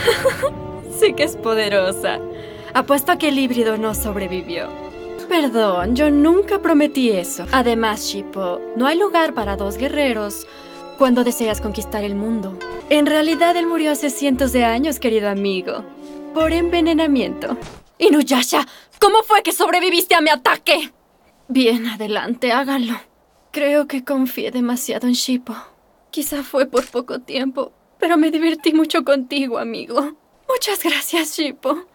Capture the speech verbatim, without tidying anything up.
Sí que es poderosa. Apuesto a que el híbrido no sobrevivió. Perdón, yo nunca prometí eso. Además, Shippo, no hay lugar para dos guerreros cuando deseas conquistar el mundo. En realidad, él murió hace cientos de años, querido amigo. Por envenenamiento. Inuyasha, ¿cómo fue que sobreviviste a mi ataque? Bien, adelante, hágalo. Creo que confié demasiado en Shippo. Quizá fue por poco tiempo, pero me divertí mucho contigo, amigo. Muchas gracias, Shippo.